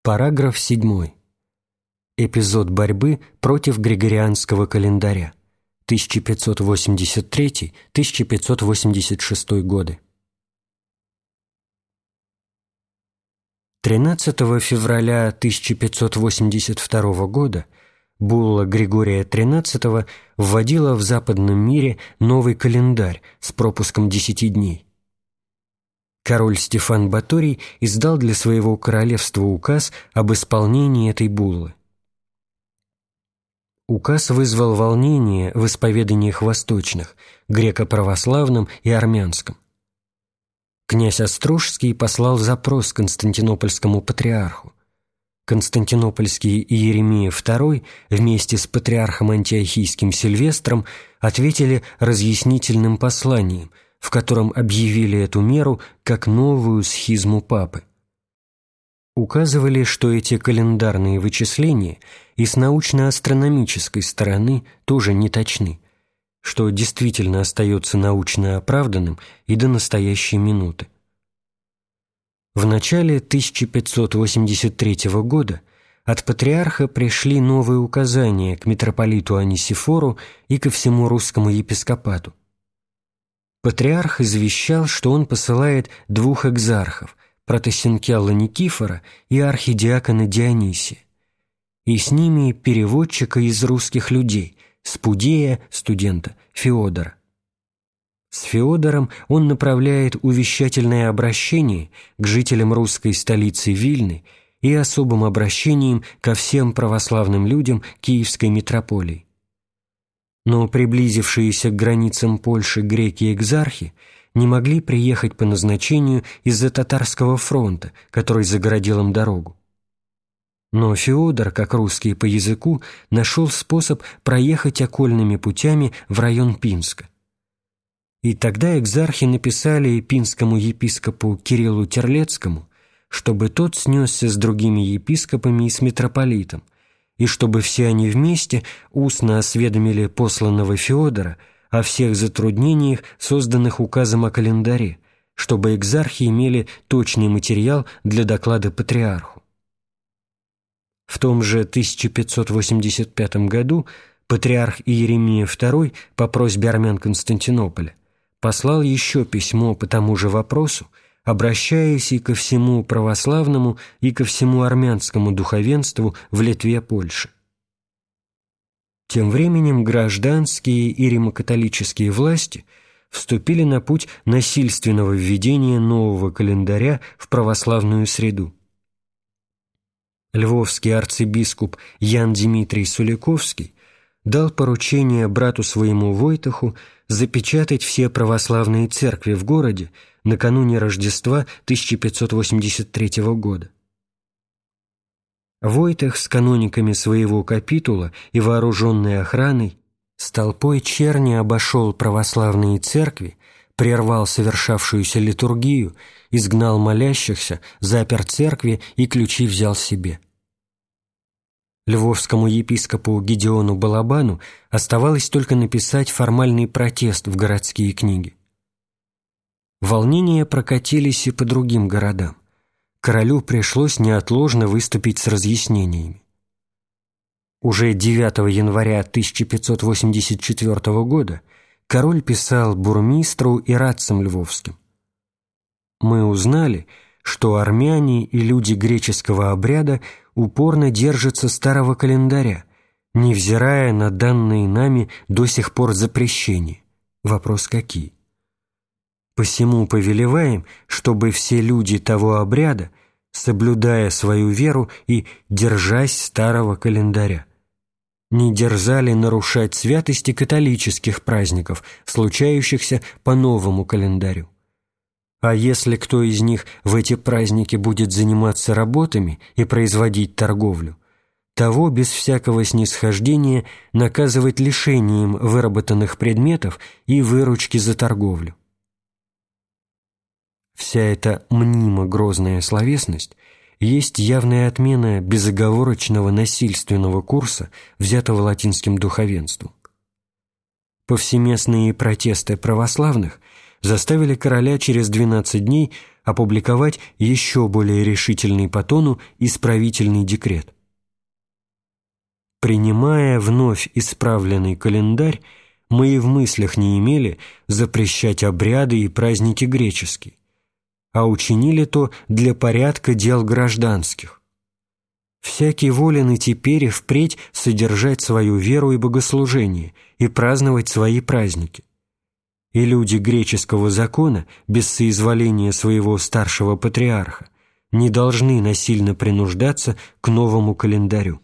Параграф 7. Эпизод борьбы против Григорианского календаря. 1583-1586 годы. 13 февраля 1582 года булла Григория XIII вводила в западном мире новый календарь с пропуском 10 дней. Король Стефан Баторий издал для своего королевства указ об исполнении этой буллы. Указ вызвал волнение в исповеданиях восточных, греко-православном и армянском. Князь Острожский послал запрос константинопольскому патриарху. Константинопольский Иеремия II вместе с патриархом антиохийским Сильвестром ответили разъяснительным посланием, в котором объявили эту меру как новую схизму папы. Указывали, что эти календарные вычисления и с научно-астрономической стороны тоже не точны, что действительно остается научно оправданным и до настоящей минуты. В начале 1583 года от патриарха пришли новые указания к митрополиту Анисифору и ко всему русскому епископату. Патриарх извещал, что он посылает 2 экзархов, протосинкиала Никифора и архидиакона Дионисия, и с ними переводчика из русских людей, Спудея, студента, Феодора. С Феодором он направляет увещательное обращение к жителям русской столицы Вильны и особым обращением ко всем православным людям Киевской митрополии. Но приблизившиеся к границам Польши греки-экзархи не могли приехать по назначению из-за татарского фронта, который загородил им дорогу. Но Феодор, как русский по языку, нашел способ проехать окольными путями в район Пинска. И тогда экзархи написали пинскому епископу Кириллу Терлецкому, чтобы тот снесся с другими епископами и с митрополитом, и чтобы все они вместе устно осведомили посланного Феодора о всех затруднениях, созданных указом о календаре, чтобы экзархи имели точный материал для доклада патриарху. В том же 1585 году патриарх Иеремия II по просьбе армян Константинополя послал еще письмо по тому же вопросу, обращаясь и ко всему православному, и ко всему армянскому духовенству в Литве, Польше. Тем временем гражданские и римокатолические власти вступили на путь насильственного введения нового календаря в православную среду. Львовский арцибископ Ян Дмитрий Суликовский дал поручение брату своему Войтаху запечатать все православные церкви в городе накануне Рождества 1583 года. Войтах с канониками своего капитула и вооруженной охраной с толпой черни обошел православные церкви, прервал совершавшуюся литургию, изгнал молящихся, запер церкви и ключи взял себе. Львовскому епископу Гедеону Балабану оставалось только написать формальный протест в городские книги. Волнения прокатились и по другим городам. Королю пришлось неотложно выступить с разъяснениями. Уже 9 января 1584 года король писал бурмистру и радцам львовским: «Мы узнали, что армяне и люди греческого обряда упорно держатся старого календаря, невзирая на данные нами до сих пор запрещения. Вопрос какие? Посему повелеваем, чтобы все люди того обряда, соблюдая свою веру и держась старого календаря, не дерзали нарушать святости католических праздников, случающихся по новому календарю. А если кто из них в эти праздники будет заниматься работами и производить торговлю, того без всякого снисхождения наказывать лишением выработанных предметов и выручки за торговлю». Вся эта мнимо грозная словесность есть явная отмена безоговорочного насильственного курса, взятого латинским духовенством. Повсеместные протесты православных заставили короля через 12 дней опубликовать еще более решительный по тону исправительный декрет. Принимая вновь исправленный календарь, мы и в мыслях не имели запрещать обряды и праздники греческие, а учинили то для порядка дел гражданских. Всякий волен и теперь и впредь содержать свою веру и богослужение и праздновать свои праздники. И люди греческого закона, без соизволения своего старшего патриарха, не должны насильно принуждаться к новому календарю.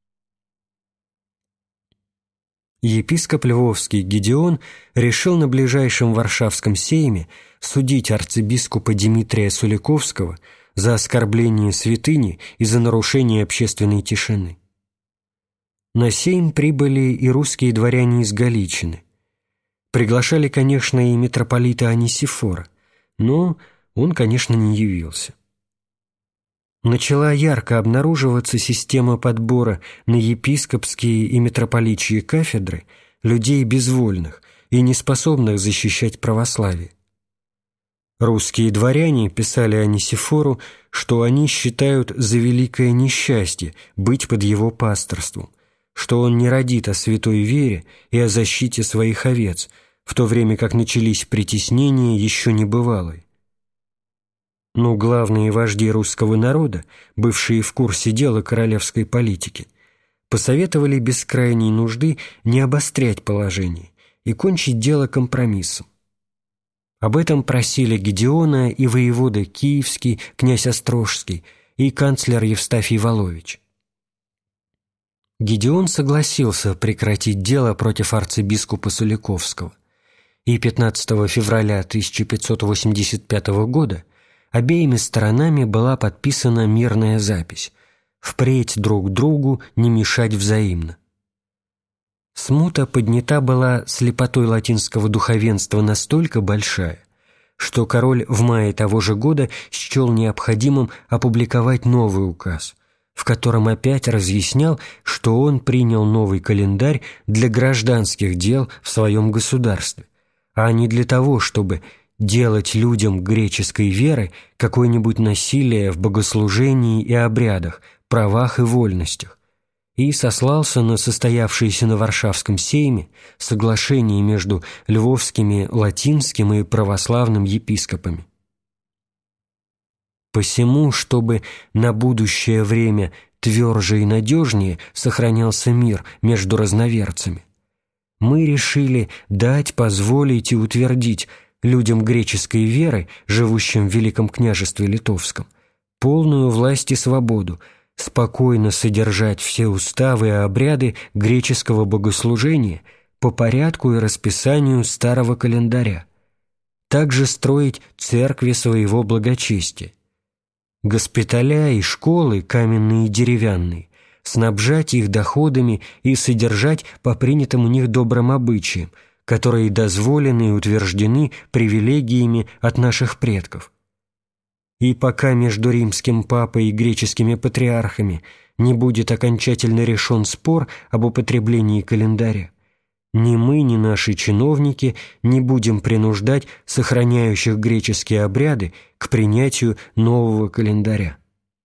Епископ Львовский Гедеон решил на ближайшем Варшавском сейме судить арцибискупа Дмитрия Суликовского за оскорбление святыни и за нарушение общественной тишины. На сейм прибыли и русские дворяне из Галичины. Приглашали, конечно, и митрополита Анисифора, но он, конечно, не явился. Начала ярко обнаруживаться система подбора на епископские и митрополичьи кафедры людей безвольных и неспособных защищать православие. Русские дворяне писали Анисифору, что они считают за великое несчастье быть под его пасторством, что он не родит о святой вере и о защите своих овец, в то время как начались притеснения еще небывалые. Но главные вожди русского народа, бывшие в курсе дела королевской политики, посоветовали без крайней нужды не обострять положение и кончить дело компромиссом. Об этом просили Гедеона и воевода Киевский, князь Острожский, и канцлер Евстафий Волович. Гедеон согласился прекратить дело против арцибискупа Суликовского, и 15 февраля 1585 года обеими сторонами была подписана мирная запись «Впредь друг другу не мешать взаимно». Смута поднята была слепотой латинского духовенства настолько большая, что король в мае того же года счел необходимым опубликовать новый указ, в котором опять разъяснял, что он принял новый календарь для гражданских дел в своем государстве, а не для того, чтобы делать людям греческой веры какое-нибудь насилие в богослужении и обрядах, правах и вольностях, и сослался на состоявшееся на Варшавском сейме соглашение между львовскими латинским и православным епископами. Посему, чтобы на будущее время тверже и надежнее сохранялся мир между разноверцами, мы решили дать, позволить и утвердить людям греческой веры, живущим в Великом княжестве Литовском, полную власть и свободу, спокойно содержать все уставы и обряды греческого богослужения по порядку и расписанию старого календаря, также строить церкви своего благочестия, госпиталя и школы каменные и деревянные, снабжать их доходами и содержать по принятым у них добрым обычаям, которые дозволены и утверждены привилегиями от наших предков. И пока между римским папой и греческими патриархами не будет окончательно решен спор об употреблении календаря, ни мы, ни наши чиновники не будем принуждать сохраняющих греческие обряды к принятию нового календаря.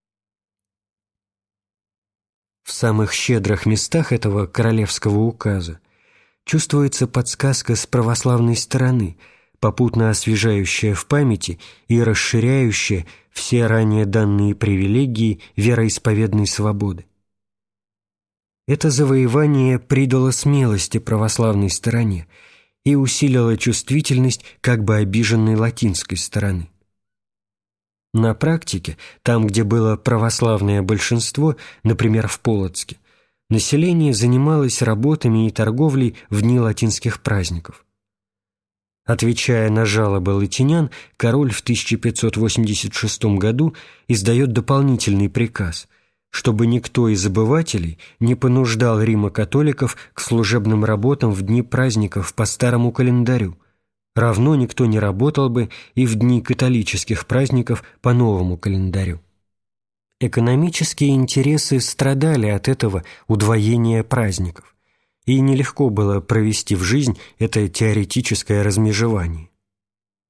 В самых щедрых местах этого королевского указа чувствуется подсказка с православной стороны, попутно освежающая в памяти и расширяющая все ранее данные привилегии вероисповедной свободы. Это завоевание придало смелости православной стороне и усилило чувствительность как бы обиженной латинской стороны. На практике, там, где было православное большинство, например, в Полоцке, население занималось работами и торговлей в дни латинских праздников. Отвечая на жалобы латинян, король в 1586 году издает дополнительный приказ, чтобы никто из обывателей не понуждал римокатоликов к служебным работам в дни праздников по старому календарю, равно никто не работал бы и в дни католических праздников по новому календарю. Экономические интересы страдали от этого удвоения праздников, и нелегко было провести в жизнь это теоретическое размежевание.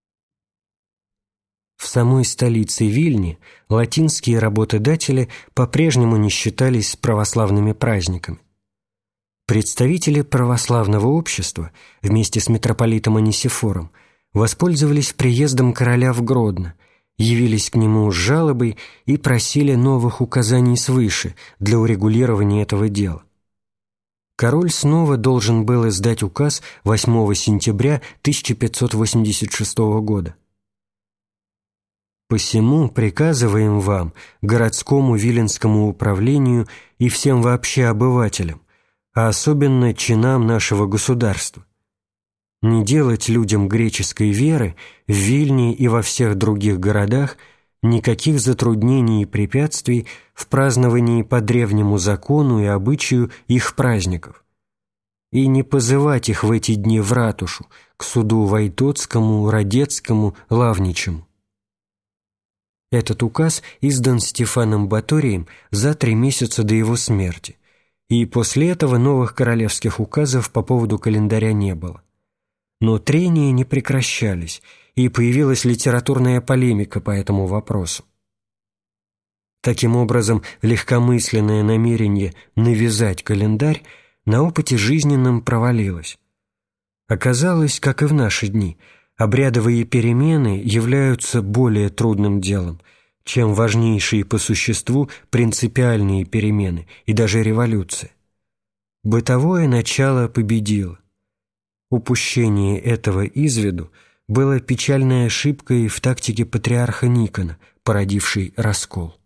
В самой столице Вильне латинские работодатели по-прежнему не считались православными праздниками. Представители православного общества вместе с митрополитом Анисифором воспользовались приездом короля в Гродно, явились к нему с жалобой и просили новых указаний свыше для урегулирования этого дела. Король снова должен был издать указ 8 сентября 1586 года. «Посему приказываем вам, городскому Виленскому управлению и всем вообще обывателям, а особенно чинам нашего государства, не делать людям греческой веры в Вильне и во всех других городах никаких затруднений и препятствий в праздновании по древнему закону и обычаю их праздников, и не позывать их в эти дни в ратушу, к суду Войтотскому, Радецкому, Лавничему». Этот указ издан Стефаном Баторием за 3 месяца до его смерти, и после этого новых королевских указов по поводу календаря не было. Но трения не прекращались, и появилась литературная полемика по этому вопросу. Таким образом, легкомысленное намерение навязать календарь на опыте жизненном провалилось. Оказалось, как и в наши дни, обрядовые перемены являются более трудным делом, чем важнейшие по существу принципиальные перемены и даже революция. Бытовое начало победило. Упущение этого из виду было печальной ошибкой в тактике патриарха Никона, породившей раскол.